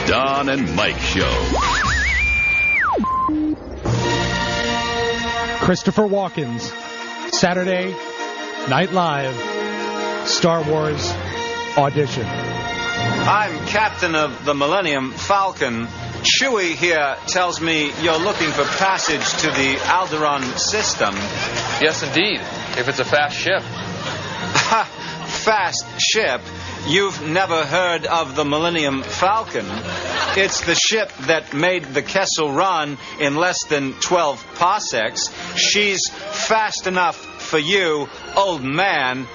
Don and Mike Show. Christopher Walken's Saturday Night Live Star Wars audition. I'm captain of the Millennium Falcon. Chewie here tells me you're looking for passage to the Alderaan system. Yes, indeed. If it's a fast ship. Fast ship? You've never heard of the Millennium Falcon. It's the ship that made the Kessel Run in less than 12 parsecs. She's fast enough for you, old man.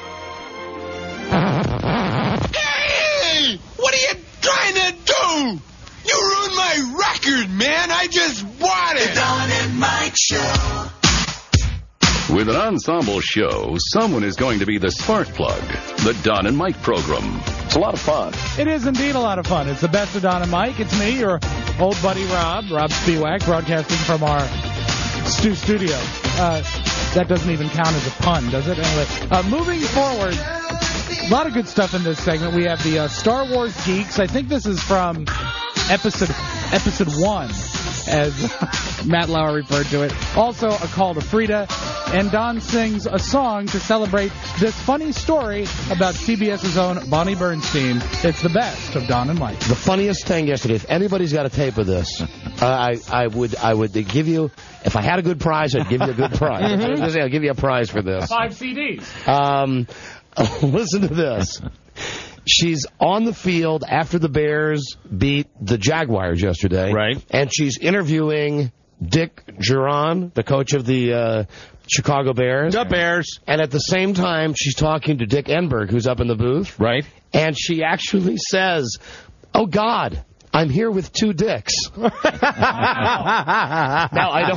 Hey! What are you trying to do? You ruined my record, man. I just bought it. The Don and Mike Show. With an ensemble show, someone is going to be the spark plug. The Don and Mike program. It's a lot of fun. It is indeed a lot of fun. It's the best of Don and Mike. It's me, your old buddy Rob Spiewak, broadcasting from our studio. That doesn't even count as a pun, does it? Anyway, moving forward, a lot of good stuff in this segment. We have the Star Wars Geeks. I think this is from episode 1, as Matt Lauer referred to it. Also, a call to Frida. And Don sings a song to celebrate this funny story about CBS's own Bonnie Bernstein. It's the best of Don and Mike. The funniest thing yesterday, if anybody's got a tape of this, I would give you, if I had a good prize, I'd give you a good prize. I'll give you a prize for this. 5 CDs. Listen to this. She's on the field after the Bears beat the Jaguars yesterday. Right. And she's interviewing Dick Duran, the coach of the Chicago Bears. The Bears. And at the same time, she's talking to Dick Enberg, who's up in the booth. Right. And she actually says, "Oh, God, I'm here with 2 dicks." Now, I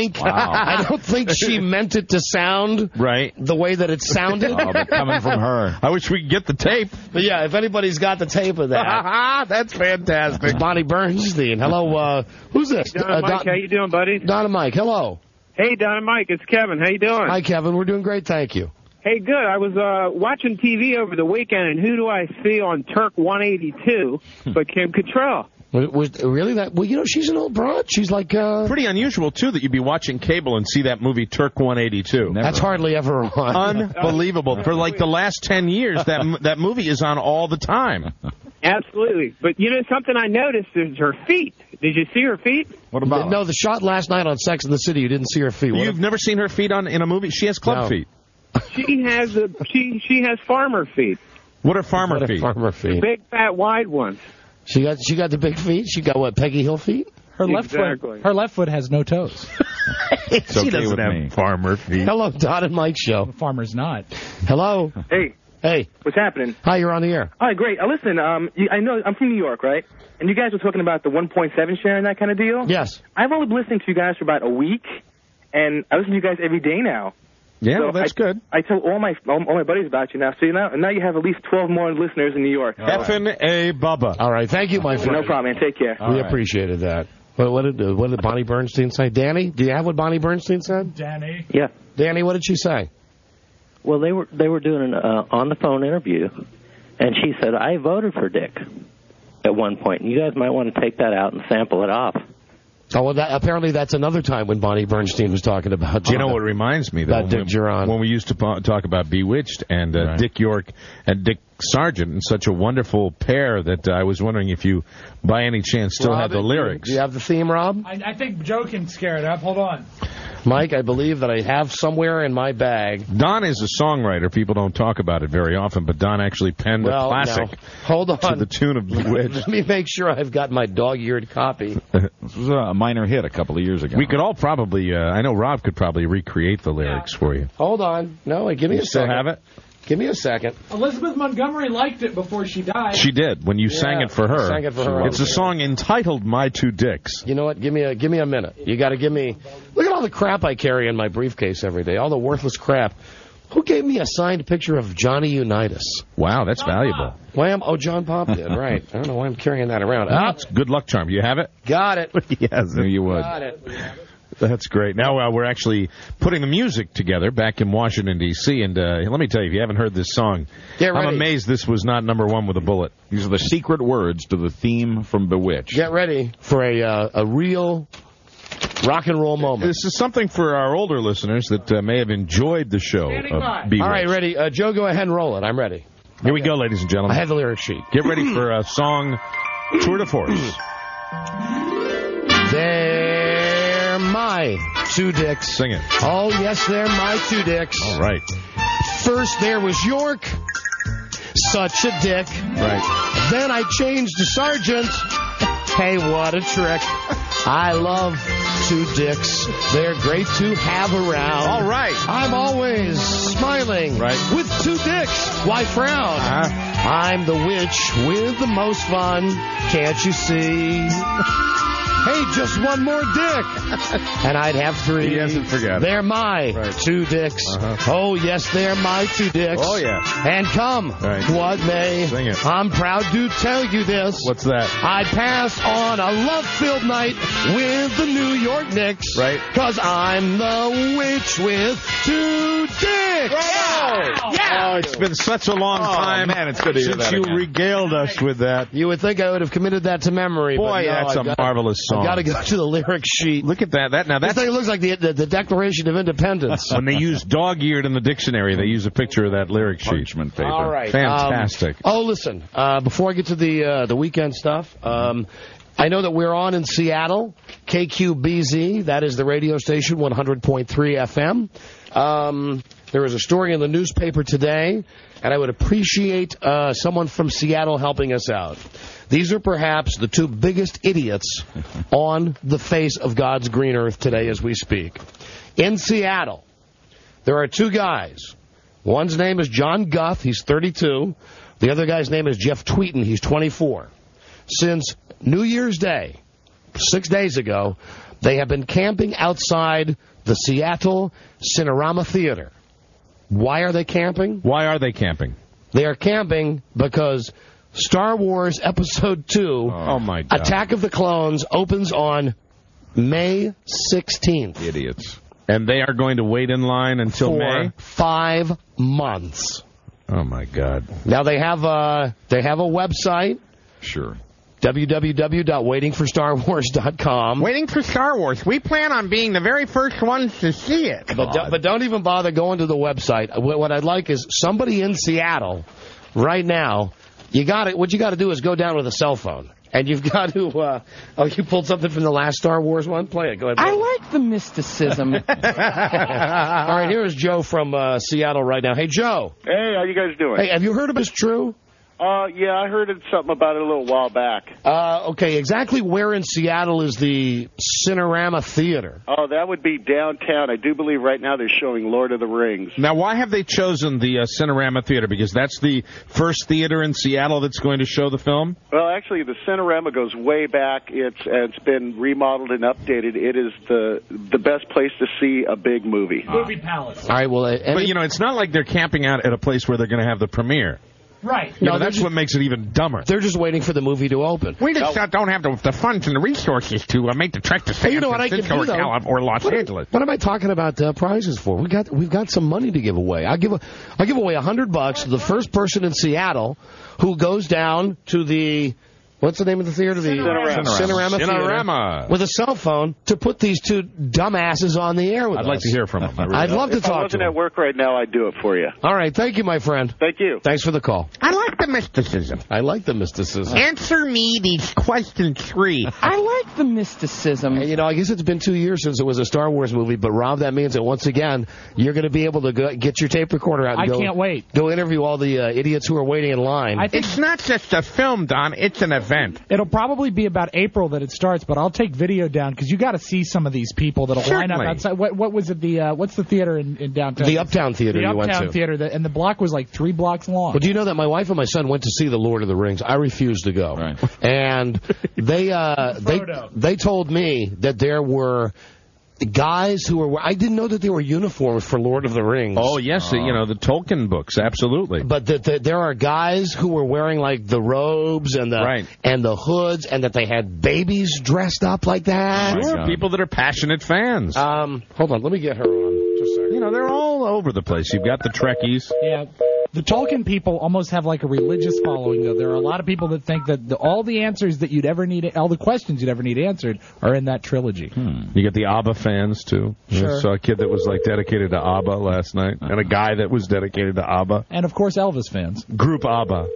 don't think she meant it to sound right the way that it sounded. Oh, but coming from her. I wish we could get the tape. But yeah, if anybody's got the tape of that. That's fantastic. It's Bonnie Bernstein. Hello, who's this? Don and Mike, how you doing, buddy? Don and Mike, hello. Hey, Don and Mike, it's Kevin. How you doing? Hi, Kevin. We're doing great, thank you. Hey, good. I was watching TV over the weekend, and who do I see on Turk 182 but Kim Cattrall? Was really that? Well, you know, she's an old broad. She's like pretty unusual too that you'd be watching cable and see that movie Turk 182. That's hardly ever on. Unbelievable. For like the last 10 years, that movie is on all the time. Absolutely. But you know something I noticed is her feet. Did you see her feet? What about? No, the shot last night on Sex and the City. You didn't see her feet. You've never seen her feet in a movie? She has club feet. She has farmer feet. What are farmer feet? Farmer feet. The big, fat, wide ones. She got the big feet. She got what? Peggy Hill feet. Her left foot has no toes. She doesn't have farmer feet. Hello, Don and Mike Show. The farmer's not. Hello. Hey. What's happening? Hi, you're on the air. All right, great. Listen, I know I'm from New York, right? And you guys were talking about the 1.7 share and that kind of deal. Yes. I've only been listening to you guys for about a week, and I listen to you guys every day now. Yeah, so well, that's good. I tell all my buddies about you now. So now you have at least 12 more listeners in New York. Effin' A. Bubba. All right, thank you, my friend. No problem, man. Take care. We appreciated that. What did Bonnie Bernstein say? Danny, do you have what Bonnie Bernstein said? Danny. Yeah. Danny, what did she say? Well, they were doing an on-the-phone interview, and she said, I voted for Dick at one point. You guys might want to take that out and sample it off. Oh, well, apparently that's another time when Bonnie Bernstein was talking about... Do you know what reminds me, though? About Dick Duran. When we used to talk about Bewitched and Dick York and Dick Sargent, and such a wonderful pair that I was wondering if you, by any chance, still have the lyrics. Do you have the theme, Rob? I think Joe can scare it up. Hold on. Mike, I believe that I have somewhere in my bag. Don is a songwriter. People don't talk about it very often, but Don actually penned a classic Hold on. to the tune of Bewitched. Let me make sure I've got my dog-eared copy. This was a minor hit a couple of years ago. We could all probably, I know Rob could probably recreate the lyrics for you. Hold on. No, give me a second. You still have it? Give me a second. Elizabeth Montgomery liked it before she died. She did, when you sang it for her. Sang it for her. It's a song entitled My Two Dicks. You know what? Give me a minute. You got to give me... Look at all the crap I carry in my briefcase every day. All the worthless crap. Who gave me a signed picture of Johnny Unitas? Wow, that's valuable. Wham! Oh, John Pop did, right. I don't know why I'm carrying that around. That's good luck charm. You have it? Got it. Yes, knew you would. Got it. That's great. Now we're actually putting the music together back in Washington, D.C., and let me tell you, if you haven't heard this song, I'm amazed this was not #1 with a bullet. These are the secret words to the theme from Bewitched. Get ready for a real rock and roll moment. This is something for our older listeners that may have enjoyed the show. All right, ready. Joe, go ahead and roll it. I'm ready. Here we go, ladies and gentlemen. I have the lyric sheet. Get ready for a song tour de force. They're my two dicks. Sing it. Oh, yes, they're my two dicks. All right. First there was York. Such a dick. Right. Then I changed to Sergeant. Hey, what a trick. I love two dicks. They're great to have around. All right. I'm always smiling. Right. With two dicks. Why frown? I'm the witch with the most fun. Can't you see? Hey, just one more dick. And I'd have 3. He hasn't forgotten. They're my two dicks. Oh, yes, they're my two dicks. Oh, yeah. And come what may. Sing it. I'm proud to tell you this. What's that? I'd pass on a love-filled night with the New York Knicks. Right. Because I'm the witch with two dicks. Wow. Yeah. Oh, it's been such a long time. Man, it's good to hear since that you again. regaled us with that. You would think I would have committed that to memory. Boy, but no, that's a marvelous song. I've got to go to the lyric sheet. Look at that. This thing looks like the Declaration of Independence. When they use dog-eared in the dictionary, they use a picture of that lyric sheet. Parchment paper. All right. Fantastic. Listen, before I get to the weekend stuff, I know that we're on in Seattle, KQBZ, that is the radio station, 100.3 FM. There was a story in the newspaper today, and I would appreciate someone from Seattle helping us out. These are perhaps the two biggest idiots on the face of God's green earth today as we speak. In Seattle, there are two guys. One's name is John Guth. He's 32. The other guy's name is Jeff Tweeten. He's 24. Since New Year's Day, 6 days ago, they have been camping outside the Seattle Cinerama Theater. Why are they camping? Why are they camping? They are camping because Star Wars Episode 2, my God. Attack of the Clones, opens on May 16th. Idiots. And they are going to wait in line until for May? 5 months. Oh, my God. Now, they have a website. Sure. www.waitingforstarwars.com. Waiting for Star Wars. We plan on being the very first ones to see it. But don't even bother going to the website. What I'd like is somebody in Seattle right now. What you got to do is go down with a cell phone. And you've got to, you pulled something from the last Star Wars one? Play it. Go ahead. I like the mysticism. All right, here is Joe from Seattle right now. Hey, Joe. Hey, how you guys doing? Hey, have you heard of this true? Yeah, I heard something about it a little while back. Okay, exactly where in Seattle is the Cinerama Theater? Oh, that would be downtown. I do believe right now they're showing Lord of the Rings. Now, why have they chosen the Cinerama Theater? Because that's the first theater in Seattle that's going to show the film? Well, actually, the Cinerama goes way back. It's been remodeled and updated. It is the best place to see a big movie. Movie Palace. All right, well... but, it's not like they're camping out at a place where they're going to have the premiere. Right. No, that's what makes it even dumber. They're just waiting for the movie to open. We just don't have the funds and the resources to make the trek to San Francisco or Los Angeles. What am I talking about prizes for? We've got some money to give away. I'll give away $100 to the first person in Seattle who goes down to the... What's the name of the theater? Cinerama Theater. With a cell phone to put these two dumbasses on the air with us. I'd like to hear from them. I'd love to talk to them. If I wasn't at work right now, I'd do it for you. All right. Thank you, my friend. Thank you. Thanks for the call. I like the mysticism. Answer me these questions 3. I like the mysticism. I guess it's been 2 years since it was a Star Wars movie, but Rob, that means that once again, you're going to be able to get your tape recorder out and can't wait. Go interview all the idiots who are waiting in line. It's not just a film, Don. It's an event. It'll probably be about April that it starts, but I'll take video down because you got to see some of these people that'll line up outside. What was it? What's the theater in downtown? The Uptown Theater. The you went to. Uptown Theater, and the block was like 3 blocks long. Well, do you know that my wife and my son went to see the Lord of the Rings? I refused to go, and they told me that there were guys who were... I didn't know that there were uniforms for Lord of the Rings. Oh, yes, the Tolkien books, absolutely. But there are guys who were wearing, like, the robes and the hoods, and that they had babies dressed up like that. Sure, people that are passionate fans. Hold on, let me get her on. Just a second. They're all over the place. You've got the Trekkies. Yeah. The Tolkien people almost have like a religious following, though. There are a lot of people that think that all the answers that you'd ever need, all the questions you'd ever need answered, are in that trilogy. You get the ABBA fans, too. Sure. I saw a kid that was, like, dedicated to ABBA last night, and a guy that was dedicated to ABBA. And, of course, Elvis fans. Group ABBA.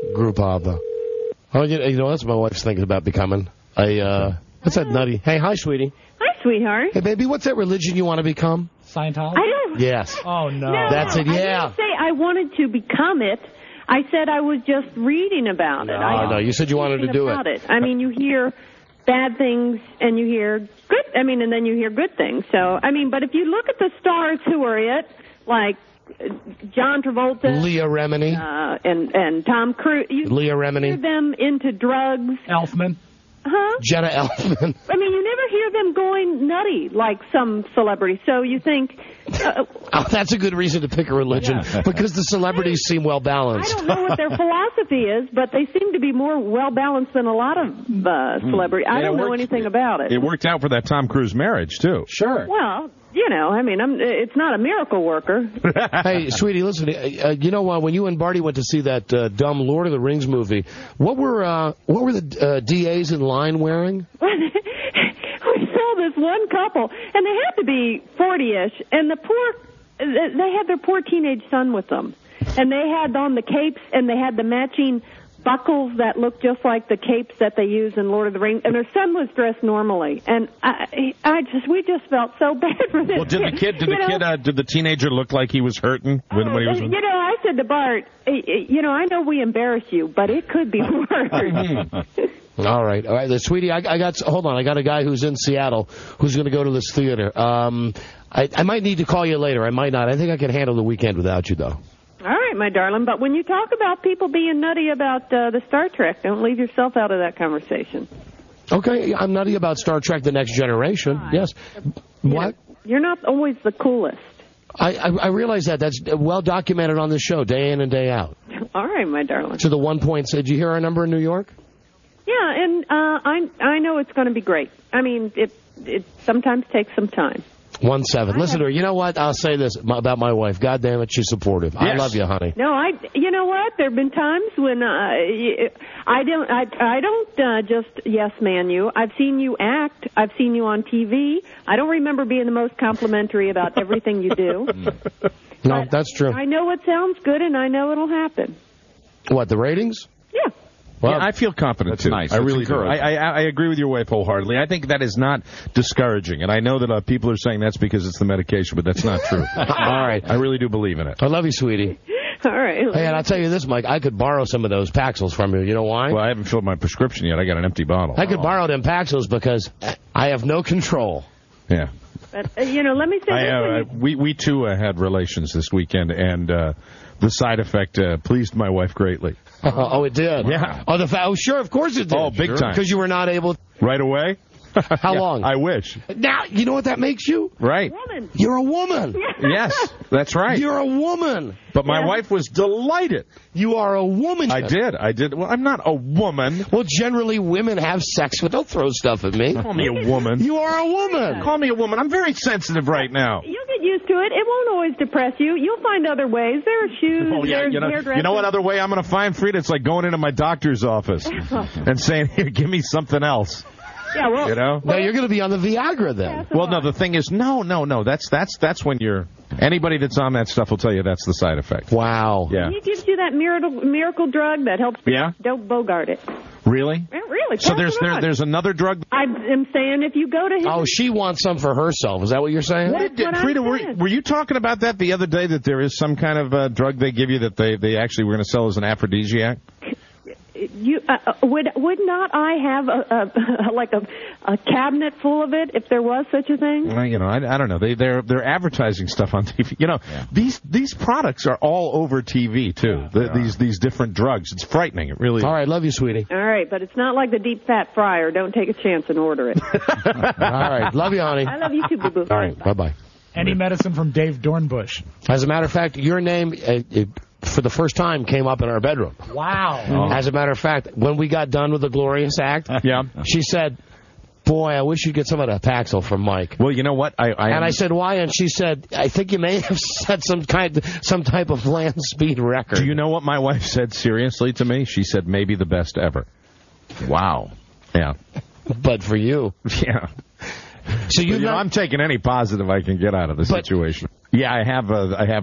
Oh, you know, that's what my wife's thinking about becoming. What's that nutty? Hey, hi, sweetie. Hi, sweetheart. Hey, baby, what's that religion you want to become? Scientology? I don't... Yes. Oh, no. That's it, yeah. I didn't say I wanted to become it. I said I was just reading about it. No, you said you wanted to do it. I mean, you hear bad things and you hear good, and then you hear good things. So, but if you look at the stars who are it, like John Travolta, Leah Remini, and Tom Cruise, Leah Remini, hear them into drugs. Elfman. Huh? Jenna Elfman. You never hear them going nutty like some celebrities. So you think... that's a good reason to pick a religion, because the celebrities seem well-balanced. I don't know what their philosophy is, but they seem to be more well-balanced than a lot of celebrities. I don't know anything about it. It worked out for that Tom Cruise marriage, too. Sure. Well... it's not a miracle worker. Hey, sweetie, listen. When you and Barty went to see that dumb Lord of the Rings movie, what were the DAs in line wearing? We saw this one couple, and they had to be 40-ish, and they had their poor teenage son with them, and they had on the capes, and they had the matching buckles that looked just like the capes that they use in Lord of the Rings, and their son was dressed normally, and we just felt so bad for this. Well, did the teenager look like he was hurting when he was? I said to Bart, I know we embarrass you, but it could be worse. All right, sweetie. I got a guy who's in Seattle who's going to go to this theater. I might need to call you later. I might not. I think I can handle the weekend without you, though. All right, my darling, but when you talk about people being nutty about the Star Trek, don't leave yourself out of that conversation. Okay, I'm nutty about Star Trek The Next Generation, yes. What? You're not always the coolest. I realize that. That's well documented on this show, day in and day out. All right, my darling. To the 1 point, did you hear our number in New York? Yeah, and I know it's going to be great. It sometimes takes some time. 1-7. Listen to her. You know what? I'll say this about my wife. God damn it, she's supportive. Yes. I love you, honey. No, you know what? There have been times when I don't just yes man you. I've seen you act. I've seen you on TV. I don't remember being the most complimentary about everything you do. No, that's true. I know it sounds good, and I know it'll happen. What, the ratings? Yeah. Well, I feel confident, that's too. Nice. I really do. I agree with your wife wholeheartedly. I think that is not discouraging. And I know that people are saying that's because it's the medication, but that's not true. All right. I really do believe in it. I love you, sweetie. All right. Hey, and I'll tell you this, Mike. I could borrow some of those Paxils from you. You know why? Well, I haven't filled my prescription yet. I got an empty bottle. I could borrow them Paxils because I have no control. Yeah. But, let me say this. We too, had relations this weekend, and the side effect pleased my wife greatly. Oh, it did? Yeah. Oh, sure, of course it did. Oh, big time. Because you were not able... Right away? How long? I wish. Now, you know what that makes you? Right. Woman. You're a woman. Yes, that's right. You're a woman. But my wife was delighted. You are a woman. I did. Well, I'm not a woman. Well, generally women have sex, but don't throw stuff at me. Call me a woman. You are a woman. Call me a woman. I'm very sensitive right now. You'll get used to it. It won't always depress you. You'll find other ways. There are shoes. Oh, yeah. There's hairdressers. You know what other way I'm going to find, Frida? It's like going into my doctor's office and saying, here, give me something else. Yeah, well, you know? No, you're going to be on the Viagra then. Well, no, the thing is, no. That's when you're... Anybody that's on that stuff will tell you that's the side effect. Wow. Yeah. He gives you that miracle drug that helps you. Don't bogart it. Really? Really? So there's another drug? I am saying if you go to him... Oh, she wants some for herself. Is that what you're saying? Frida, were you talking about that the other day, that there is some kind of drug they give you that they actually were going to sell as an aphrodisiac? Would not I have a cabinet full of it, if there was such a thing? Well, you know, I don't know. They're advertising stuff on TV. You know, these products are all over TV too. These different drugs. It's frightening. It really is. All right, love you, sweetie. All right, but it's not like the deep fat fryer. Don't take a chance and order it. All right, love you, honey. I love you too, boo-boo. All right, bye-bye. Any medicine from Dave Dornbush. As a matter of fact, your name, for the first time, came up in our bedroom. Wow. As a matter of fact, when we got done with the Glorious Act, she said, boy, I wish you'd get some of that Paxil from Mike. Well, you know what? I said, why? And she said, I think you may have set some type of land speed record. Do you know what my wife said seriously to me? She said, maybe the best ever. Wow. Yeah. But for you. Yeah. So I'm taking any positive I can get out of the situation. Yeah, I have.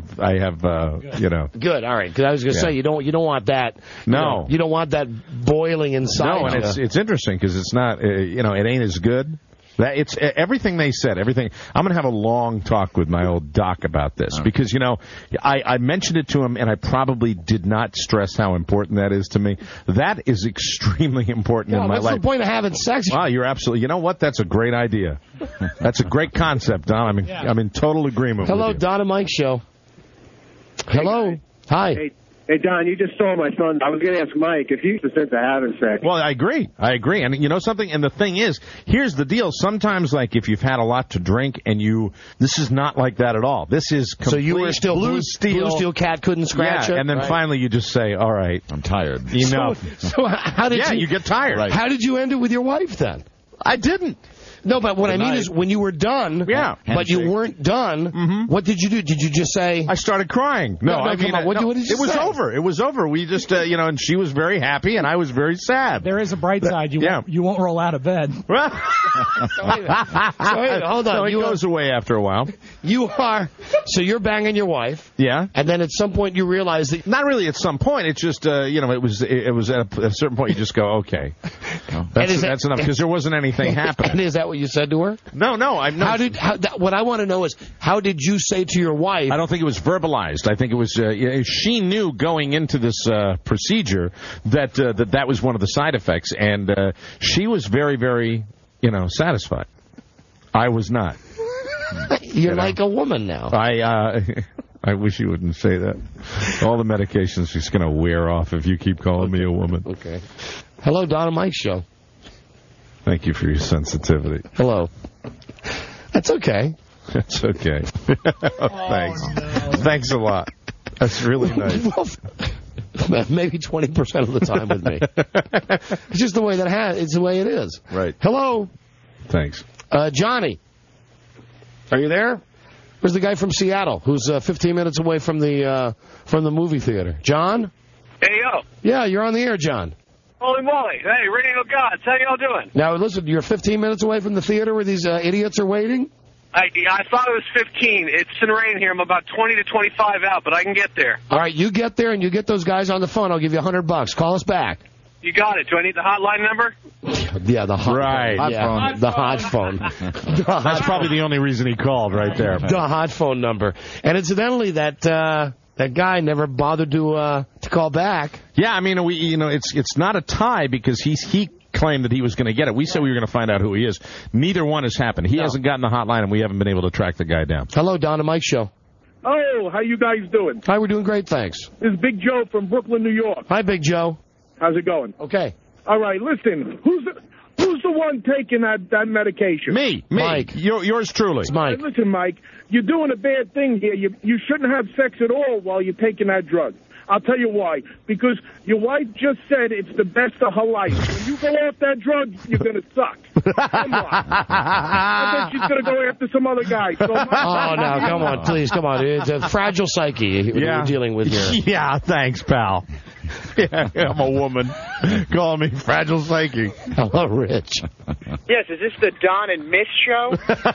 You know. Good. All right. Because I was going to say you don't want that. No. You don't want that boiling inside. No, and it's interesting because it's not. You know, it ain't as good. It's everything they said. Everything. I'm going to have a long talk with my old doc about this because you know I mentioned it to him and I probably did not stress how important that is to me. That is extremely important in my life. What's the point of having sex? Wow, you're absolutely. You know what? That's a great idea. That's a great concept, Don. I'm in total agreement. Hello, with you. Don and Mike Show. Hello. Hi. Hey, Don, you just stole my thunder. I was going to ask Mike if he's the sense of having sex. Well, I agree. And you know something? And the thing is, here's the deal. Sometimes, like, if you've had a lot to drink and this is not like that at all. This is complete. So you were still Blue Steel cat couldn't scratch it? And then finally you just say, all right. I'm tired. Enough. So how did you get tired. Right. How did you end it with your wife then? I didn't. No, but what I mean is when you were done, but you weren't done, what did you do? Did you just say... I started crying. No, I mean, what did you say? It was over. It was over. We just, you know, and she was very happy and I was very sad. There is a bright side. You won't roll out of bed. So wait, hold on. So it goes away after a while. So you're banging your wife. Yeah. And then at some point you realize that... Not really at some point. It's just, you know, it was at a certain point you just go, okay. That's enough because there wasn't anything happening. And is that what you said to her? No. What I want to know is, how did you say to your wife? I don't think it was verbalized. I think it was, she knew going into this procedure that was one of the side effects, and she was very, very, you know, satisfied. I was not. You're like a woman now. I wish you wouldn't say that. All the medication's just going to wear off if you keep calling me a woman. Okay. Hello, Don and Mike Show. Thank you for your sensitivity. Hello. That's okay. That's okay. Thanks. No. Thanks a lot. That's really nice. Well, maybe 20% of the time with me. It's just the way it's the way it is. Right. Hello. Thanks. Johnny. Are you there? Where's the guy from Seattle who's 15 minutes away from the movie theater? John? Hey, yo. Yeah, you're on the air, John. Holy moly. Hey, Radio Gods, how y'all doing? Now, listen, you're 15 minutes away from the theater where these idiots are waiting? I thought it was 15. It's in rain here. I'm about 20 to 25 out, but I can get there. All right, you get there and you get those guys on the phone. I'll give you $100. Call us back. You got it. Do I need the hotline number? Yeah, the hot phone. The hot phone. That's probably the only reason he called right there. The hot phone number. And incidentally, that guy never bothered to call back. Yeah, I mean, it's not a tie because he claimed that he was going to get it. We said we were going to find out who he is. Neither one has happened. He hasn't gotten the hotline, and we haven't been able to track the guy down. Hello, Don and Mike Show. Oh, how you guys doing? Hi, we're doing great, thanks. This is Big Joe from Brooklyn, New York. Hi, Big Joe. How's it going? Okay. All right, listen, who's the one taking that medication? Me. Mike. Yours truly. It's Mike. Listen, Mike, you're doing a bad thing here. You shouldn't have sex at all while you're taking that drug. I'll tell you why. Because your wife just said it's the best of her life. When you go off that drug, you're going to suck. Come on. I bet she's going to go after some other guy. So no, come on, please, come on. It's a fragile psyche you're dealing with here. Yeah, thanks, pal. Yeah, I'm a woman. Call me fragile psyche. Hello, Rich. Yes, is this the Don and Miss show?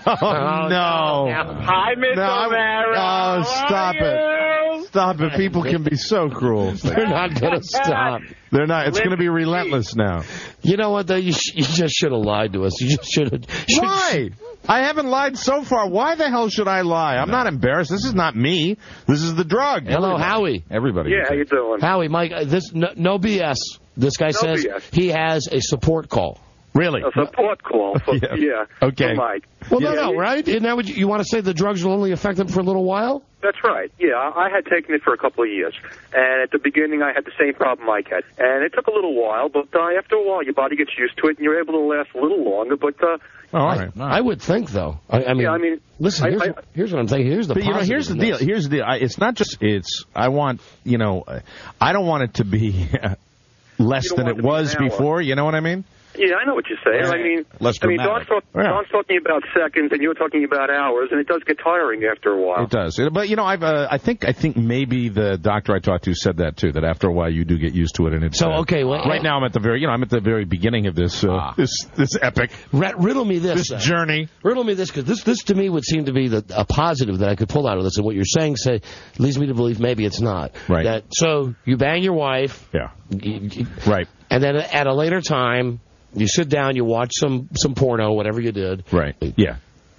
No. Hi, Miss O'Mara. Oh, stop it. Stop it. People can be so cruel. They're not going to stop. They're not. It's going to be relentless now. You know what, though? You just should have lied to us. You just should have. Why? I haven't lied so far. Why the hell should I lie? I'm not embarrassed. This is not me. This is the drug. Hello, Howie. Everybody. Yeah, how you doing? Howie, Mike, no BS. This guy says BS. he has a support call. Really? A support call. For, yeah. Okay. For Mike. Well, no, right? Isn't that what you want to say? The drugs will only affect them for a little while? That's right. Yeah, I had taken it for a couple of years. And at the beginning, I had the same problem Mike had. And it took a little while, but after a while, your body gets used to it, and you're able to last a little longer. But all right. I would think, though. I mean, listen, here's what I'm saying. Here's the positive. Here's the deal. Here's the deal. It's not just, I want, I don't want it to be less than it was before. You know what I mean? Yeah, I know what you're saying. Don's talking about seconds, and you're talking about hours, and it does get tiring after a while. It does. But, I think maybe the doctor I talked to said that, too, that after a while you do get used to it. And it's, right now I'm at the very beginning of this, this epic. Riddle me this. This journey. Riddle me this, because this to me would seem to be a positive that I could pull out of this. And what you're saying leads me to believe maybe it's not. Right. So you bang your wife. Yeah. Right. And then at a later time, you sit down, you watch some porno, whatever you did. Right. Yeah.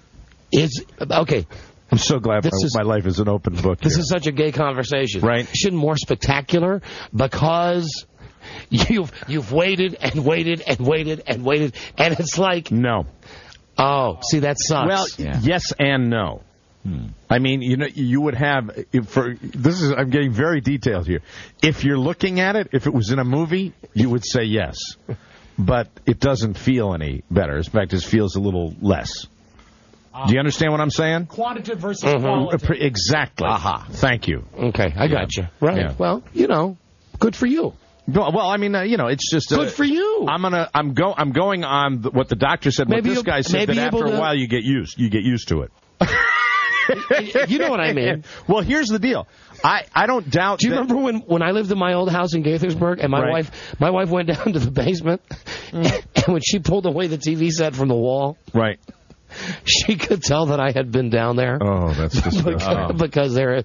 Okay. I'm so glad my life is an open book. This is such a gay conversation. Right. Shouldn't more spectacular because you've waited and waited and waited and waited, and it's like... No. Oh, see, that sucks. Well, yes and no. I mean, you would have, I'm getting very detailed here. If you're looking at it, if it was in a movie, you would say yes. But it doesn't feel any better. In fact, it feels a little less. Do you understand what I'm saying? Quantitative versus qualitative. Exactly. Aha. Thank you. Okay, I got you. Right. Yeah. Well, good for you. Well, I mean, it's just good for you. I'm going on what the doctor said. What this guy said, that after a while you get used to it. You know what I mean. Well, here's the deal. I don't doubt. Do you remember when I lived in my old house in Gaithersburg, and my wife went down to the basement, and when she pulled away the TV set from the wall, right, she could tell that I had been down there. Oh, that's disgusting. Because there.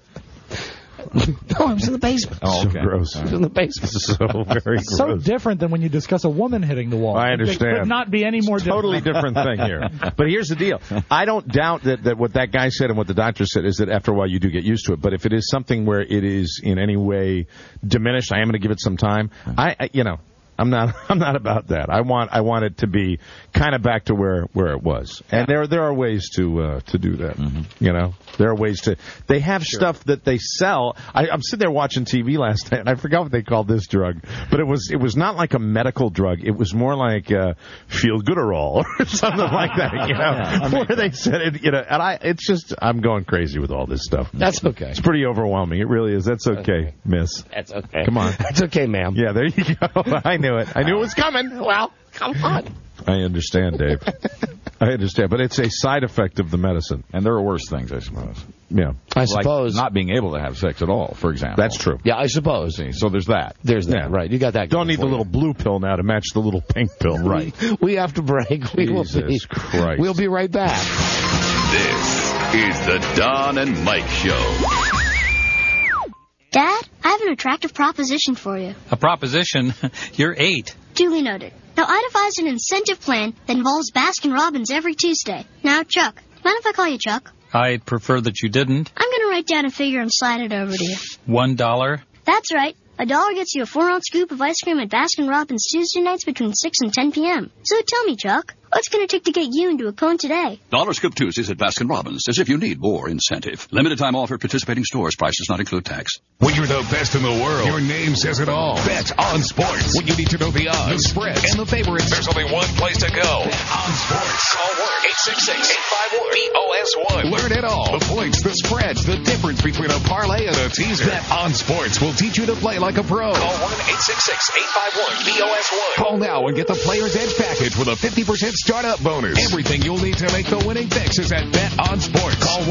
No, I was in the basement. Oh, okay. So gross. I was in the basement. So very gross. So different than when you discuss a woman hitting the wall. I understand. It could not be any more totally different thing here. But here's the deal. I don't doubt that what that guy said and what the doctor said is that after a while you do get used to it. But if it is something where it is in any way diminished, I am going to give it some time. I'm not about that. I want it to be kind of back to where it was. And there are ways to do that. Mm-hmm. There are ways to. They have stuff that they sell. I'm sitting there watching TV last night, and I forgot what they called this drug, but it was not like a medical drug. It was more like Feel-Gooderol or something like that. Where they said it. And I'm going crazy with all this stuff. That's okay. It's pretty overwhelming. It really is. That's okay, miss. That's okay. Come on. That's okay, ma'am. Yeah, there you go. I knew it. I knew it was coming. Well, come on. I understand, Dave. I understand, but it's a side effect of the medicine. And there are worse things, I suppose. Yeah. I suppose. Like not being able to have sex at all, for example. That's true. Yeah, I suppose. So there's that. There's that, right. You got that. Don't need the little blue pill now to match the little pink pill. Right. We have to break. Jesus Christ. We'll be right back. This is the Don and Mike Show. Dad, I have an attractive proposition for you. A proposition? You're 8. Duly noted. Now, I devised an incentive plan that involves Baskin-Robbins every Tuesday. Now, Chuck, mind if I call you Chuck? I'd prefer that you didn't. I'm going to write down a figure and slide it over to you. $1? That's right. $1 gets you a 4-ounce scoop of ice cream at Baskin-Robbins Tuesday nights between 6 and 10 p.m. So tell me, Chuck, what's going to take to get you into a cone today? $1 Scoop Tuesdays at Baskin-Robbins, as if you need more incentive. Limited time offer at participating stores. Price does not include tax. When you're the best in the world, your name says it all. Bet on sports. When you need to know the odds, the spreads, and the favorites, there's only one place to go. Bet on sports. Call 1-866-851-BOS1. Learn it all. The points, the spreads, the difference between a parlay and a teaser. Bet on sports will teach you to play like a pro. Call 1-866-851-BOS1. Call now and get the Player's Edge package with a 50% startup bonus. Everything you'll need to make the winning picks is at Bet on Sports. Call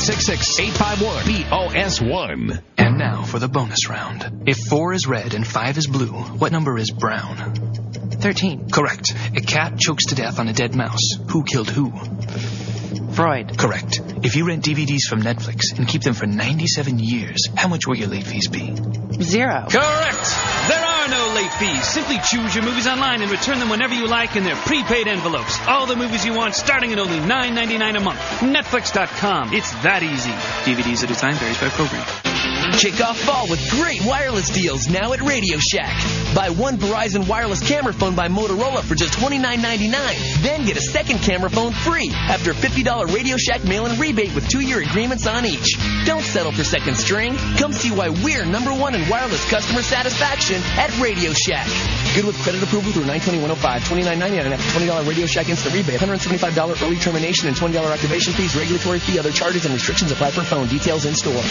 1-866-851-BOS1. And now for the bonus round. If 4 is red and 5 is blue, what number is brown? 13. Correct. A cat chokes to death on a dead mouse. Who killed who? Freud. Correct. If you rent DVDs from Netflix and keep them for 97 years, how much will your late fees be? 0. Correct. There are no late fees. Simply choose your movies online and return them whenever you like in their prepaid envelopes. All the movies you want starting at only $9.99 a month. Netflix.com. It's that easy. DVDs at a time varies by program. Kick off fall with great wireless deals now at Radio Shack. Buy one Verizon wireless camera phone by Motorola for just $29.99. Then get a second camera phone free after a $50 Radio Shack mail-in rebate with 2-year agreements on each. Don't settle for second string. Come see why we're #1 in wireless customer satisfaction at Radio Shack. Good with credit approval through 9/20/105. $29.99 after $20 Radio Shack instant rebate. $175 early termination and $20 activation fees. Regulatory fee. Other charges and restrictions apply per phone. Details in store.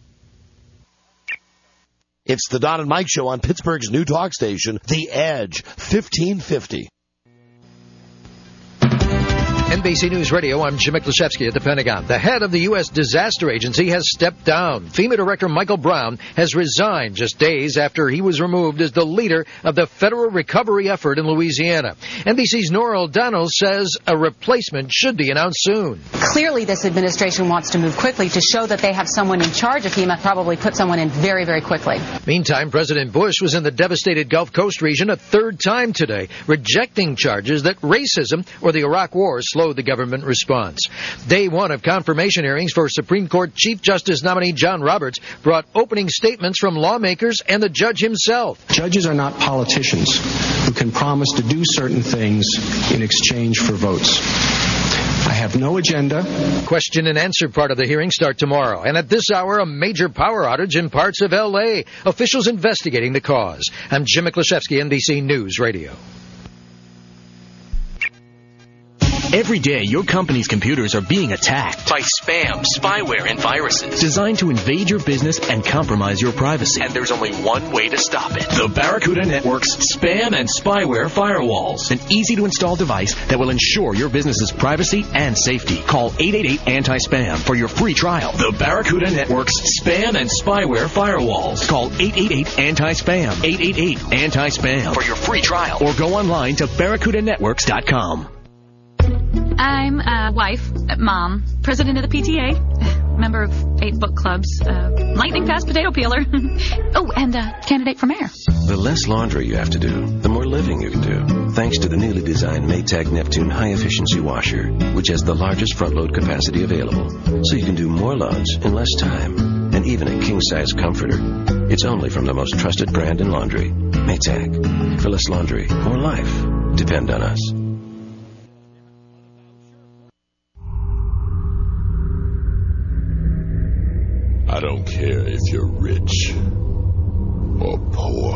It's the Don and Mike Show on Pittsburgh's new talk station, The Edge, 1550. NBC News Radio, I'm Jim Miklashevsky at the Pentagon. The head of the U.S. Disaster Agency has stepped down. FEMA Director Michael Brown has resigned just days after he was removed as the leader of the federal recovery effort in Louisiana. NBC's Nora O'Donnell says a replacement should be announced soon. Clearly, this administration wants to move quickly to show that they have someone in charge of FEMA, probably put someone in very, very quickly. Meantime, President Bush was in the devastated Gulf Coast region a third time today, rejecting charges that racism or the Iraq War slowed the government response. Day one of confirmation hearings for Supreme Court Chief Justice nominee John Roberts brought opening statements from lawmakers and the judge himself. Judges are not politicians who can promise to do certain things in exchange for votes. I have no agenda. Question and answer part of the hearing start tomorrow. And at this hour, a major power outage in parts of L.A. Officials investigating the cause. I'm Jim Miklashevsky, NBC News Radio. Every day, your company's computers are being attacked by spam, spyware, and viruses designed to invade your business and compromise your privacy. And there's only one way to stop it. The Barracuda Network's Spam and Spyware Firewalls. An easy-to-install device that will ensure your business's privacy and safety. Call 888-ANTI-SPAM for your free trial. The Barracuda Network's Spam and Spyware Firewalls. Call 888-ANTI-SPAM. 888-ANTI-SPAM for your free trial. Or go online to barracudanetworks.com. I'm a wife, mom, president of the PTA, member of 8 book clubs, lightning fast potato peeler. Oh, and candidate for mayor. The less laundry you have to do, the more living you can do. Thanks to the newly designed Maytag Neptune high-efficiency washer, which has the largest front-load capacity available, so you can do more loads in less time, and even a king-size comforter. It's only from the most trusted brand in laundry, Maytag. For less laundry, more life. Depend on us. I don't care if you're rich or poor,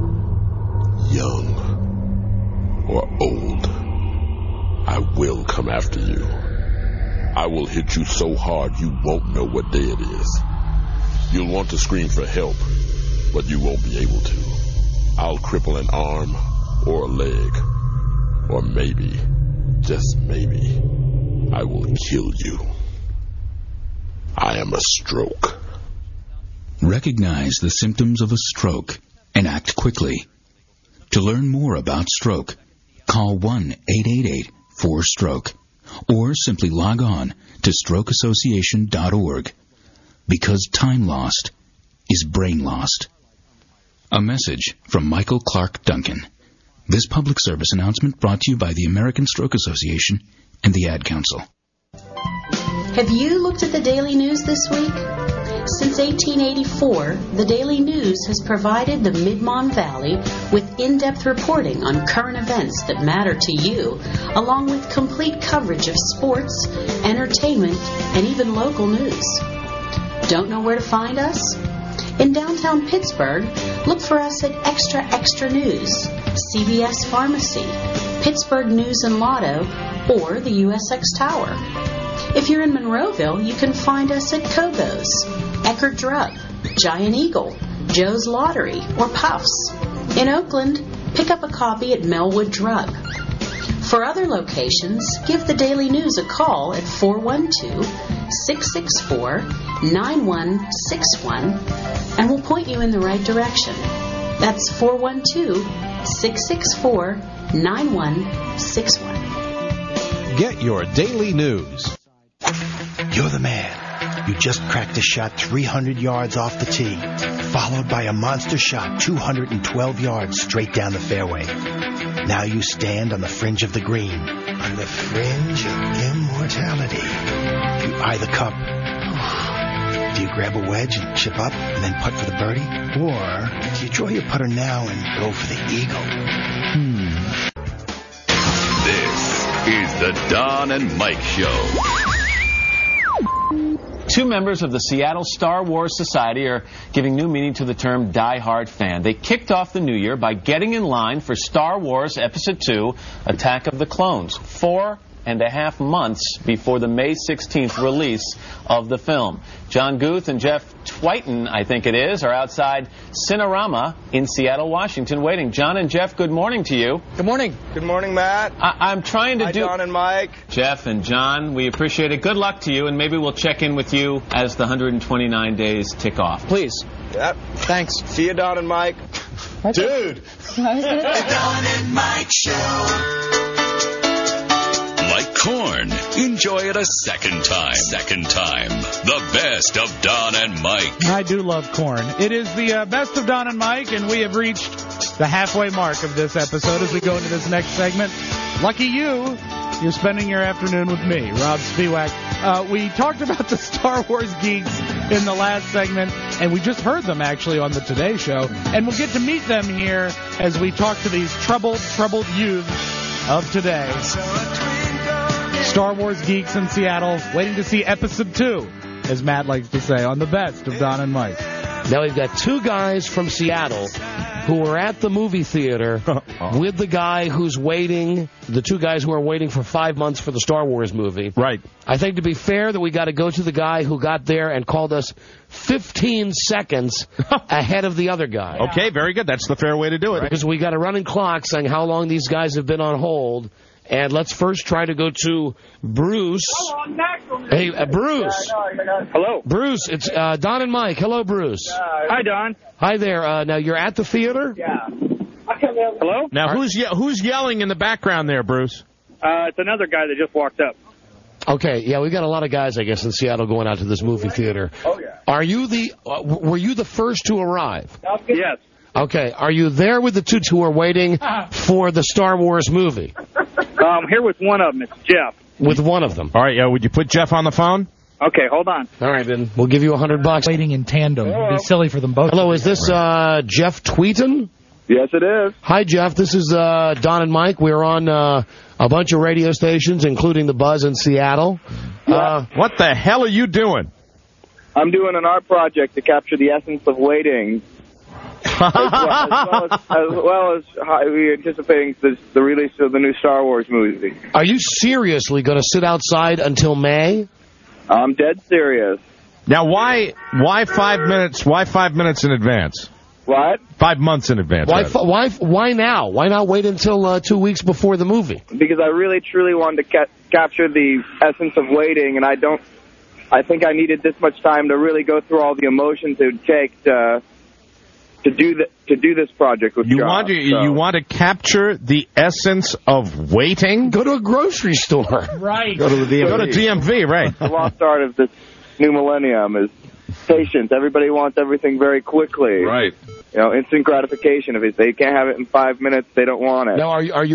young or old. I will come after you. I will hit you so hard you won't know what day it is. You'll want to scream for help, but you won't be able to. I'll cripple an arm or a leg, or maybe, just maybe, I will kill you. I am a stroke. Recognize the symptoms of a stroke and act quickly. To learn more about stroke, call 1-888-4STROKE or simply log on to strokeassociation.org, because time lost is brain lost. A message from Michael Clark Duncan. This public service announcement brought to you by the American Stroke Association and the Ad Council. Have you looked at the Daily News this week? Since 1884, the Daily News has provided the Mid-Mon Valley with in-depth reporting on current events that matter to you, along with complete coverage of sports, entertainment, and even local news. Don't know where to find us? In downtown Pittsburgh, look for us at Extra Extra News, CVS Pharmacy, Pittsburgh News and Lotto, or the USX Tower. If you're in Monroeville, you can find us at Kogo's, Eckerd Drug, Giant Eagle, Joe's Lottery, or Puffs. In Oakland, pick up a copy at Melwood Drug. For other locations, give the Daily News a call at 412-664-9161, and we'll point you in the right direction. That's 412-664-9161. Get your Daily News. You're the man. You just cracked a shot 300 yards off the tee, followed by a monster shot 212 yards straight down the fairway. Now you stand on the fringe of the green, on the fringe of immortality. You eye the cup, Do you grab a wedge and chip up and then putt for the birdie? Or do you draw your putter now and go for the eagle? This is the Don and Mike Show. Two members of the Seattle Star Wars Society are giving new meaning to the term die-hard fan. They kicked off the new year by getting in line for Star Wars Episode II, Attack of the Clones, 4.5 months before the May 16th release of the film. John Guth and Jeff Twiton, I think it is, are outside Cinerama in Seattle, Washington, waiting. John and Jeff, good morning to you. Good morning. Good morning, Matt. I'm trying to Hi, Don and Mike. Jeff and John, we appreciate it. Good luck to you, and maybe we'll check in with you as the 129 days tick off. Please. Yep. Thanks. See you, Don and Mike. Dude. The Don and Mike Show. Like corn, enjoy it a second time. The best of Don and Mike. I do love corn. It is the best of Don and Mike, and we have reached the halfway mark of this episode as we go into this next segment. Lucky you, you're spending your afternoon with me, Rob Spiewak. We talked about the Star Wars geeks in the last segment, and we just heard them actually on the Today Show, and we'll get to meet them here as we talk to these troubled youths of today. Star Wars geeks in Seattle, waiting to see Episode 2, as Matt likes to say, on the best of Don and Mike. Now we've got two guys from Seattle who were at the movie theater with the guy who's waiting, the two guys who are waiting for 5 months for the Star Wars movie. Right. I think to be fair that we got to go to the guy who got there and called us 15 seconds ahead of the other guy. Okay, very good. That's the fair way to do it. Because we got a running clock saying how long these guys have been on hold. And let's first try to go to Bruce. Hey, Bruce. Hello. Bruce, it's Don and Mike. Hello, Bruce. Hi, Don. Hi there. Now, you're at the theater? Yeah. Hello? Now, who's yelling in the background there, Bruce? It's another guy that just walked up. Okay, yeah, we got a lot of guys, I guess, in Seattle going out to this movie theater. Oh, yeah. Were you the first to arrive? Yes. Okay, are you there with the two who are waiting for the Star Wars movie? Here with one of them. It's Jeff. With one of them. All right, would you put Jeff on the phone? Okay, hold on. All right, then. We'll give you $100. Waiting in tandem. It'd be silly for them both. Hello, is this Jeff Tweeton? Yes, it is. Hi, Jeff. This is Don and Mike. We're on a bunch of radio stations, including The Buzz in Seattle. What the hell are you doing? I'm doing an art project to capture the essence of waiting. as well as we're anticipating the release of the new Star Wars movie. Are you seriously going to sit outside until May? I'm dead serious. Now, why 5 minutes? Why 5 minutes in advance? What? 5 months in advance. Why now? Why not wait until 2 weeks before the movie? Because I really, truly wanted to capture the essence of waiting, and I think I needed this much time to really go through all the emotions it would take to do this project with you want to capture the essence of waiting? Go to a grocery store. Right. Go to the DMV. Go to DMV, right. The lost art of this new millennium is patience. Everybody wants everything very quickly. Right. You know, instant gratification. If they can't have it in 5 minutes, they don't want it. Now,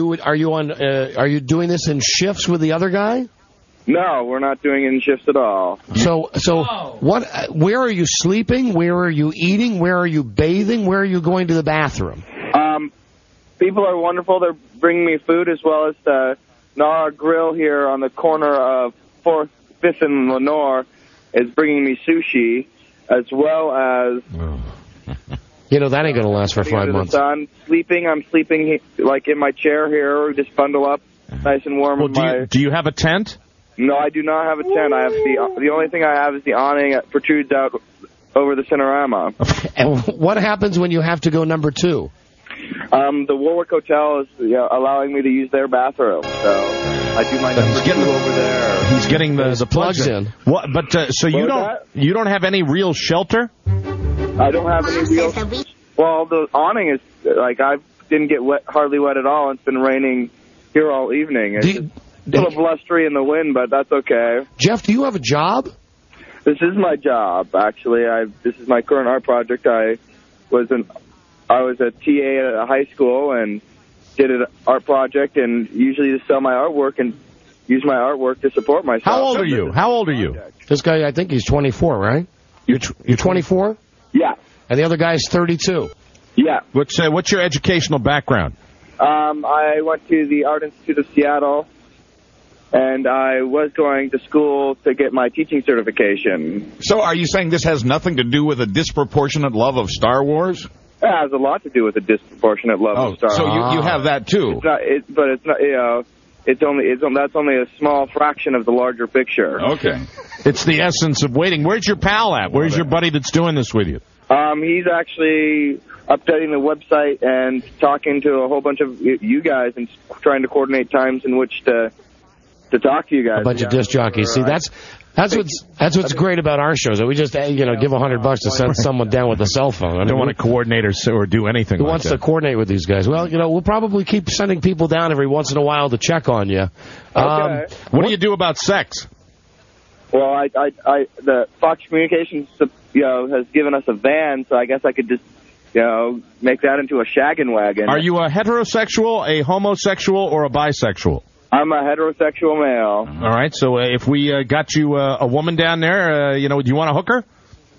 are you doing this in shifts with the other guy? No, we're not doing it in shifts at all. So what? Where are you sleeping? Where are you eating? Where are you bathing? Where are you going to the bathroom? People are wonderful. They're bringing me food, as well as the Nara Grill here on the corner of 4th, 5th, and Lenore is bringing me sushi, as well as... You know, that ain't going to last for 5 months. I'm sleeping like in my chair here, just bundle up, nice and warm. Do you have a tent? No, I do not have a tent. I have the only thing I have is the awning that protrudes out over the Cinerama. And what happens when you have to go number 2? The Warwick Hotel is allowing me to use their bathroom, so I do my number 2 over there. He's getting the plugs in. What? But so you don't have any real shelter? I don't have any real. Well, the awning is I didn't get hardly wet at all. It's been raining here all evening. It's a little blustery in the wind, but that's okay. Jeff, do you have a job? This is my job, actually. This is my current art project. I was a TA at a high school and did an art project, and usually to sell my artwork and use my artwork to support myself. How old are you? This guy, I think he's 24, right? You're 24? Yeah. And the other guy's 32? Yeah. What's your educational background? I went to the Art Institute of Seattle, and I was going to school to get my teaching certification. So are you saying this has nothing to do with a disproportionate love of Star Wars? It has a lot to do with a disproportionate love of Star Wars. So you have that too? But it's not, you know, that's only a small fraction of the larger picture. Okay. It's the essence of waiting. Where's your pal at? Where's your buddy that's doing this with you? He's actually updating the website and talking to a whole bunch of you guys and trying to coordinate times in which to talk to you guys. A bunch of disc jockeys. See, that's what's great about our shows. That we just give $100 to send someone down with a cell phone. I don't want to coordinate or do anything. Who wants to coordinate with these guys? Well, we'll probably keep sending people down every once in a while to check on you. Okay. What do you do about sex? Well, the Fox Communications, has given us a van, so I guess I could just, make that into a shaggin' wagon. Are you a heterosexual, a homosexual, or a bisexual? I'm a heterosexual male. All right, so if we got you a woman down there, do you want to hook her?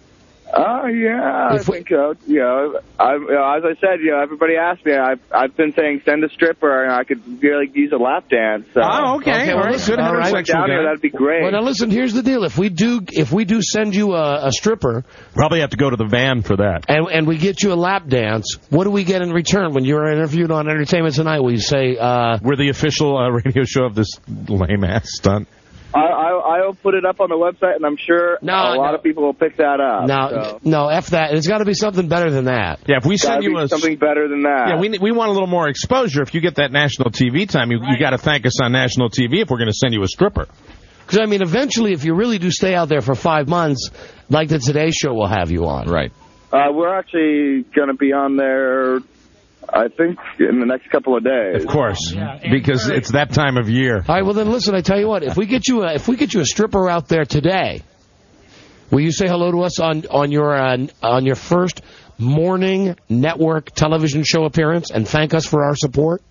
Yeah, I think so. As I said, everybody asked me. I've been saying send a stripper, and I could really use a lap dance. So. Oh, okay. All right. Good heterosexual down here, that'd be great. Well, now listen. Here's the deal. If we do send you a stripper, probably have to go to the van for that. And we get you a lap dance. What do we get in return when you're interviewed on Entertainment Tonight? We say we're the official radio show of this lame ass stunt. I'll put it up on the website, and I'm sure a lot of people will pick that up. No, F that. It's got to be something better than that. Yeah, if we send you something better than that. Yeah, we want a little more exposure. If you get that national TV time, you got to thank us on national TV if we're going to send you a stripper. Because, eventually, if you really do stay out there for 5 months, like the Today Show will have you on. Right. We're actually going to be on there, I think, in the next couple of days. Of course, because it's that time of year. All right, well then listen, I tell you what, if we get you a stripper out there today, will you say hello to us on your first morning network television show appearance and thank us for our support?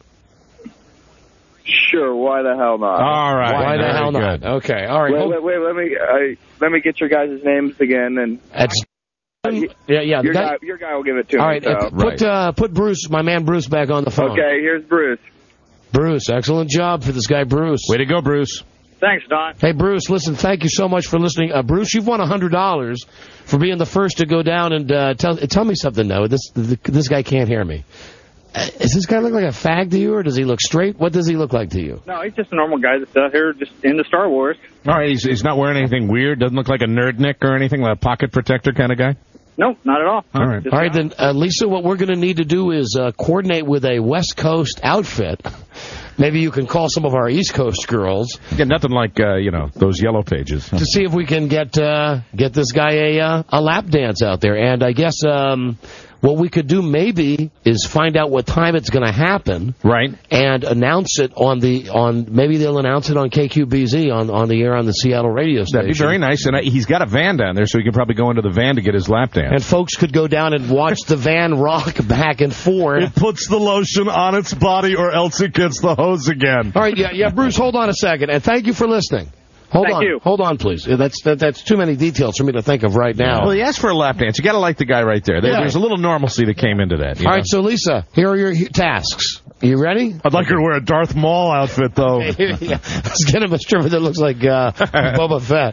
Sure, why the hell not? All right. Why the hell not? Okay, all right. Wait, let me get your guys' names again and Your guy will give it to me. All right, put Bruce, my man Bruce, back on the phone. Okay, here's Bruce. Bruce, excellent job for this guy, Bruce. Way to go, Bruce. Thanks, Don. Hey, Bruce, listen, thank you so much for listening. Bruce, you've won $100 for being the first to go down and tell me something, though. This guy can't hear me. Does this guy look like a fag to you, or does he look straight? What does he look like to you? No, he's just a normal guy that's out here just into Star Wars. All right, he's not wearing anything weird? Doesn't look like a nerdnik or anything, like a pocket protector kind of guy? No, not at all. All right. All right, then, Lisa, what we're going to need to do is coordinate with a West Coast outfit. Maybe you can call some of our East Coast girls. Yeah, nothing like, those yellow pages. To see if we can get this guy a lap dance out there. And I guess what we could do maybe is find out what time it's going to happen. Right. And announce it maybe they'll announce it on KQBZ on the air on the Seattle radio station. That'd be very nice. And he's got a van down there, so he can probably go into the van to get his lap dance. And folks could go down and watch the van rock back and forth. It puts the lotion on its body or else it gets the hose again. All right, yeah, Bruce, hold on a second. And thank you for listening. Thank you. Hold on, please. That's too many details for me to think of right now. Well, he asked for a lap dance. You got to like the guy right there. There's a little normalcy that came into that. All right, so Lisa, here are your tasks. You ready? I'd like her to wear a Darth Maul outfit, though. Yeah. Let's get him a stripper that looks like Boba Fett.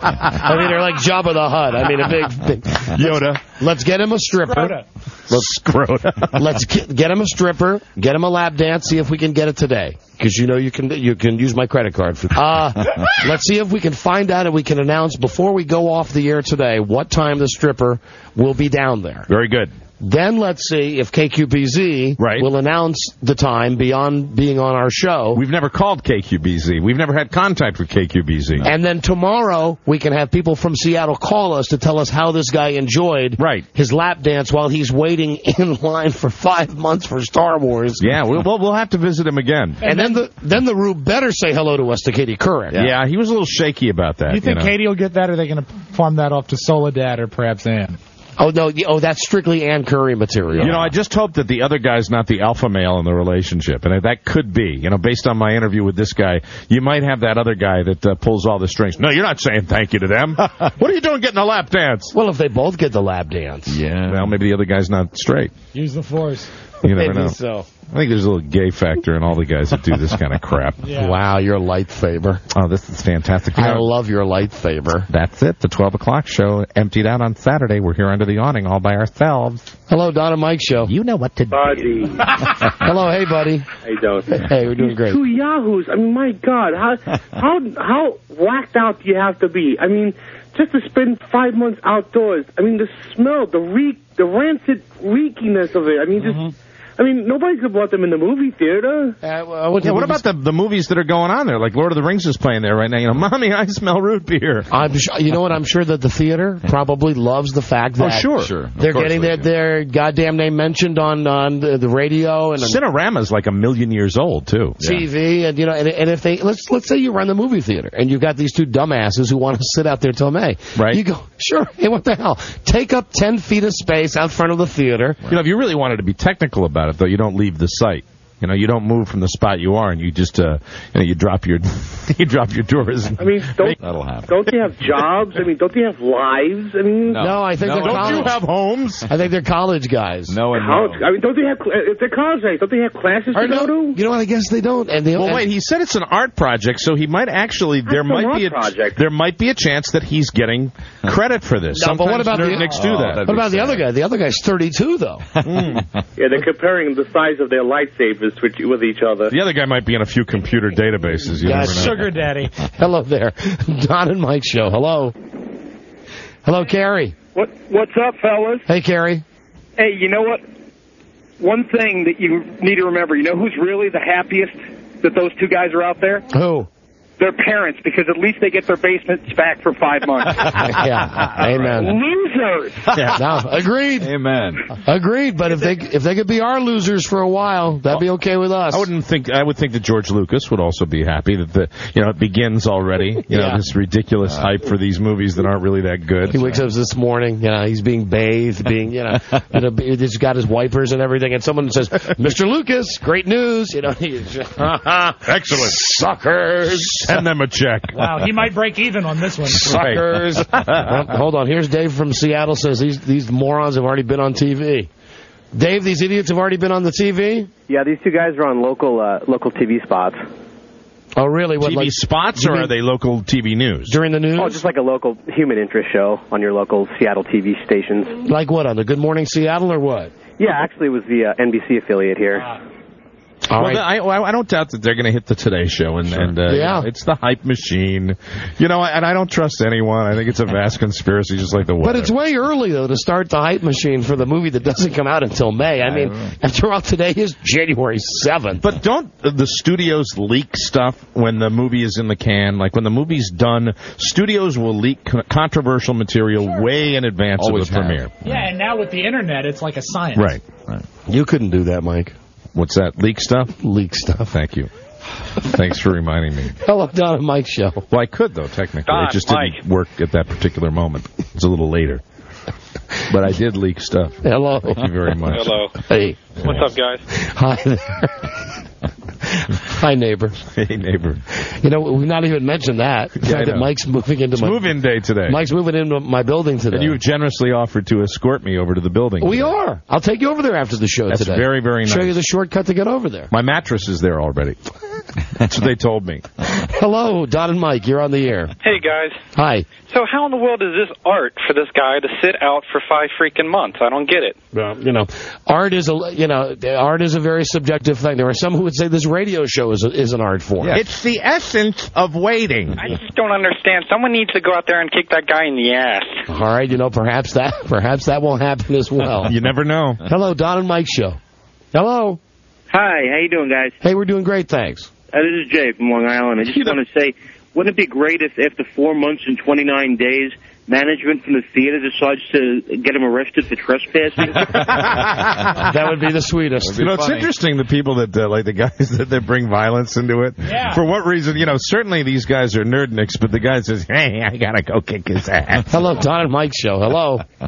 Or like Jabba the Hutt. A big Yoda. Let's get him a stripper. Scrota. Let's get him a stripper. Get him a lap dance. See if we can get it today. Because you can use my credit card for. Let's see if we can find out and we can announce before we go off the air today what time the stripper will be down there. Very good. Then let's see if KQBZ will announce the time beyond being on our show. We've never called KQBZ. We've never had contact with KQBZ. And then tomorrow we can have people from Seattle call us to tell us how this guy enjoyed his lap dance while he's waiting in line for 5 months for Star Wars. Yeah, we'll have to visit him again. And then the Rube better say hello to us to Katie Couric. Yeah, he was a little shaky about that. You think Katie will get that, or are they going to farm that off to Soledad or perhaps Ann? Oh, no. Oh, that's strictly Ann Curry material. You know, I just hope that the other guy's not the alpha male in the relationship. And that could be. You know, based on my interview with this guy, you might have that other guy that pulls all the strings. No, you're not saying thank you to them. What are you doing getting a lap dance? Well, if they both get the lap dance. Yeah. Well, maybe the other guy's not straight. Use the force. You never Maybe know. so. I think there's a little gay factor in all the guys that do this kind of crap. Yeah. Wow, your lightsaber. Oh, this is fantastic. I love your lightsaber. That's it. The 12 o'clock show emptied out on Saturday. We're here under the awning all by ourselves. Hello, Don and Mike show. You know what to do. Buddy. Hello, hey, buddy. How you doing? Hey, we're doing great. Two yahoos. I mean, my God, how whacked out do you have to be? I mean, just to spend 5 months outdoors. I mean, the smell, the rancid reekiness of it. I mean, just. I mean, nobody's going to want them in the movie theater. What about the movies that are going on there? Like Lord of the Rings is playing there right now. You know, Mommy, I smell root beer. You know what? I'm sure that the theater probably loves the fact that they're getting their goddamn name mentioned on the radio. And Cinerama's like 1 million years old, too. TV, and you know, and if they let's say you run the movie theater and you've got these two dumbasses who want to sit out there till May. Right. You go, sure, hey, what the hell? Take up 10 feet of space out front of the theater. You know, if you really wanted to be technical about it, though, you don't leave the site. You know, you don't move from the spot you are, and you just, you drop your doors. I mean, that'll happen. Don't they have jobs? I mean, don't they have lives? I mean, no, I think they're college. Don't you have homes? I think they're college guys. No. I mean, don't they have? If they're college guys, don't they have classes to go to? You know what? I guess they don't. And they wait. He said it's an art project, so he might actually. There might be a chance that he's getting credit for this. No, but what about the Knicks do that? What about the other guy? The other guy's 32, though. Yeah, they're comparing the size of their lightsabers with each other. The other guy might be in a few computer databases. You never know. Sugar daddy. Hello there. Don and Mike show. Hello. Hello, Carrie. What's up, fellas? Hey, Carrie. Hey, you know what? One thing that you need to remember, you know who's really the happiest that those two guys are out there? Who? Their parents, because at least they get their basements back for 5 months. Yeah, amen. Losers. Yeah, no, agreed. Amen. Agreed. But if they could be our losers for a while, that'd be okay with us. I would think that George Lucas would also be happy that it begins already. You know, this ridiculous hype for these movies that aren't really that good. He wakes up this morning, he's being bathed, he's got his wipers and everything, and someone says, "Mr. Lucas, great news!" Excellent, suckers. Send them a check. Wow, he might break even on this one. Suckers. Hold on. Here's Dave from Seattle says these morons have already been on TV. Dave, these idiots have already been on the TV? Yeah, these two guys are on local TV spots. Oh, really? What, TV spots, or are they local TV news? During the news? Oh, just like a local human interest show on your local Seattle TV stations. Like what, on the Good Morning Seattle or what? Yeah, actually it was the NBC affiliate here. I don't doubt that they're going to hit the Today Show, and it's the hype machine. You know, and I don't trust anyone. I think it's a vast conspiracy, just like the weather. But it's way early, though, to start the hype machine for the movie that doesn't come out until May. I mean, after all, today is January 7th. But don't the studios leak stuff when the movie is in the can? Like, when the movie's done, studios will leak controversial material way in advance of the premiere. Yeah, and now with the Internet, it's like a science. Right. You couldn't do that, Mike. What's that? Leak stuff? Leak stuff. Thank you. Thanks for reminding me. Hello, Don and Mike show. Well, I could, though, technically. It just didn't work at that particular moment. It's a little later. But I did leak stuff. Hello. Thank you very much. Hello. Hey. What's up, guys? Hi there. Hi, neighbor. Hey, neighbor. You know, we've not even mentioned that. The fact that Mike's moving into my... move-in day today. Mike's moving into my building today. And you have generously offered to escort me over to the building. We are. I'll take you over there after the show today. That's very, very nice. Show you the shortcut to get over there. My mattress is there already. That's what they told me. Hello, Don and Mike. You're on the air. Hey, guys. Hi. So how in the world is this art for this guy to sit out for 5 freaking months? I don't get it. Well, art is a very subjective thing. There are some who would say this radio show is an art form. Yeah. It's the essence of waiting. I just don't understand. Someone needs to go out there and kick that guy in the ass. All right, perhaps that won't happen as well. You never know. Hello, Don and Mike show. Hello. Hi, how you doing, guys? Hey, we're doing great, thanks. This is Jay from Long Island. I just want to say, wouldn't it be great if after 4 months and 29 days, management from the theater decides to get him arrested for trespassing? That would be the sweetest. It's interesting, the people that, like the guys that bring violence into it. Yeah. For what reason? Certainly these guys are nerdnicks, but the guy says, hey, I gotta go kick his ass. Hello, Don and Mike show. Hello.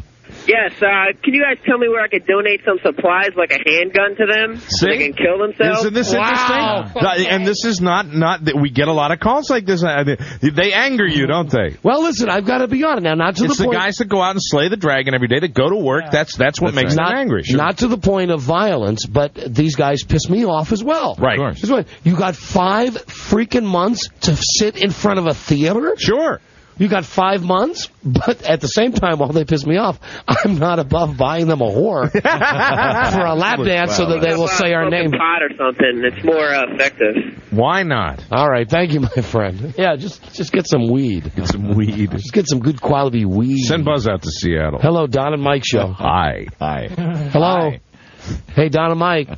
Yes, can you guys tell me where I could donate some supplies, like a handgun to them, so they can kill themselves? Isn't this interesting? And this is not that we get a lot of calls like this. They anger you, don't they? Well, listen, I've got to be honest now. Not to it's the point. It's the guys that go out and slay the dragon every day that go to work. Yeah. That's what makes them angry. Sure. Not to the point of violence, but these guys piss me off as well. Right. Of course. You got 5 freaking months to sit in front of a theater? Sure. You got 5 months, but at the same time, while they piss me off, I'm not above buying them a whore for a lap dance so that they will say our name. Pot or something. It's more effective. Why not? All right, thank you, my friend. Yeah, just get some weed. Get some weed. Just get some good quality weed. Send Buzz out to Seattle. Hello, Don and Mike show. Hi. Hello. Hi. Hey, Don and Mike.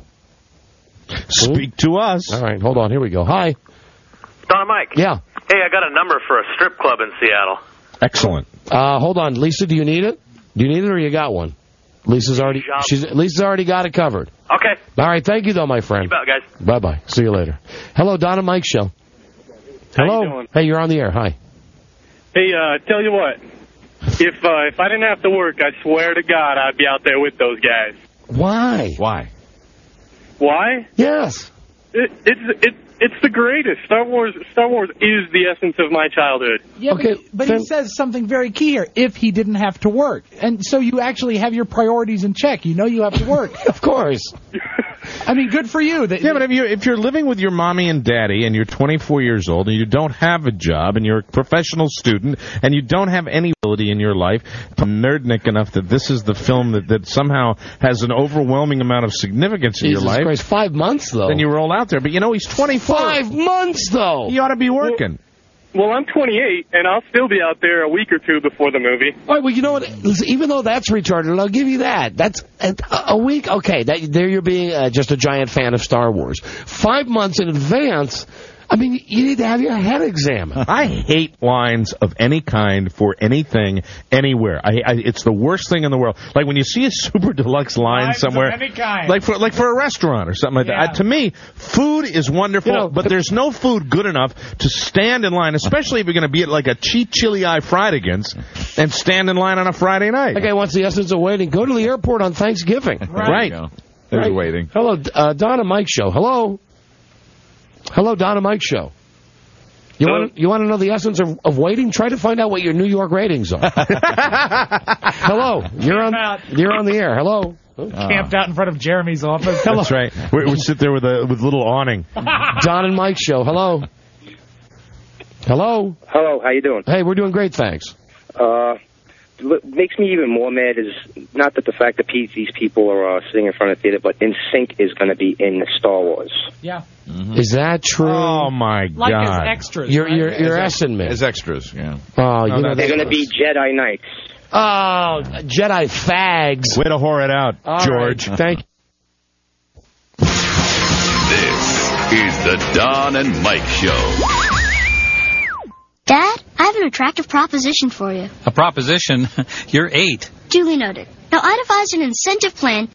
Speak to us. All right, hold on. Here we go. Hi. Don and Mike. Yeah. Hey, I got a number for a strip club in Seattle. Excellent. Hold on, Lisa. Do you need it? Do you need it, or you got one? Lisa's already got it covered. Okay. All right. Thank you, though, my friend. You bet, guys. Bye bye. See you later. Hello, Don and Mike show. Hello. How you doing? Hey, you're on the air. Hi. Hey, tell you what. If I didn't have to work, I swear to God, I'd be out there with those guys. Why? Why? Yes. It's the greatest. Star Wars is the essence of my childhood. Yeah, okay, but he says something very key here. If he didn't have to work. And so you actually have your priorities in check. You know you have to work. Of course. I mean, good for you. But if you're living with your mommy and daddy and you're 24 years old and you don't have a job and you're a professional student and you don't have any ability in your life to nerdnik enough that this is the film that somehow has an overwhelming amount of significance in your life. Christ, 5 months, though. Then you roll out there. But, he's 24. 5 months, though. He ought to be working. Well, I'm 28, and I'll still be out there a week or two before the movie. All right, well, you know what? Even though that's retarded, I'll give you that. That's a week. Okay, there you're being just a giant fan of Star Wars. 5 months in advance, I mean, you need to have your head examined. I hate lines of any kind for anything, anywhere. It's the worst thing in the world. Like when you see a super deluxe line somewhere, of any kind. like for a restaurant or something like that. To me, food is wonderful, but there's no food good enough to stand in line, especially if you're going to be at like a cheap chili eye Fridaygans and stand in line on a Friday night. That guy wants the essence of waiting. Go to the airport on Thanksgiving. Right. There's waiting. Hello, Don and Mike show. Hello, Don and Mike show. You want to know the essence of waiting? Try to find out what your New York ratings are. Hello, you're on the air. Hello. Camped out in front of Jeremy's office. Hello. That's right. We sit there with a little awning. Don and Mike show. Hello. Hello. Hello. How you doing? Hey, we're doing great, thanks. What makes me even more mad is not that the fact that these people are sitting in front of the theater, but NSYNC is going to be in Star Wars. Yeah. Mm-hmm. Is that true? Oh, my God. Like as extras. You're right? essing me. As extras, yeah. Oh, they're going to be Jedi Knights. Oh, Jedi fags. Way to whore it out, all George. Right. Thank you. This is the Don and Mike Show. Dad, I have an attractive proposition for you. A proposition? You're 8. Duly noted. Now, I devised an incentive plan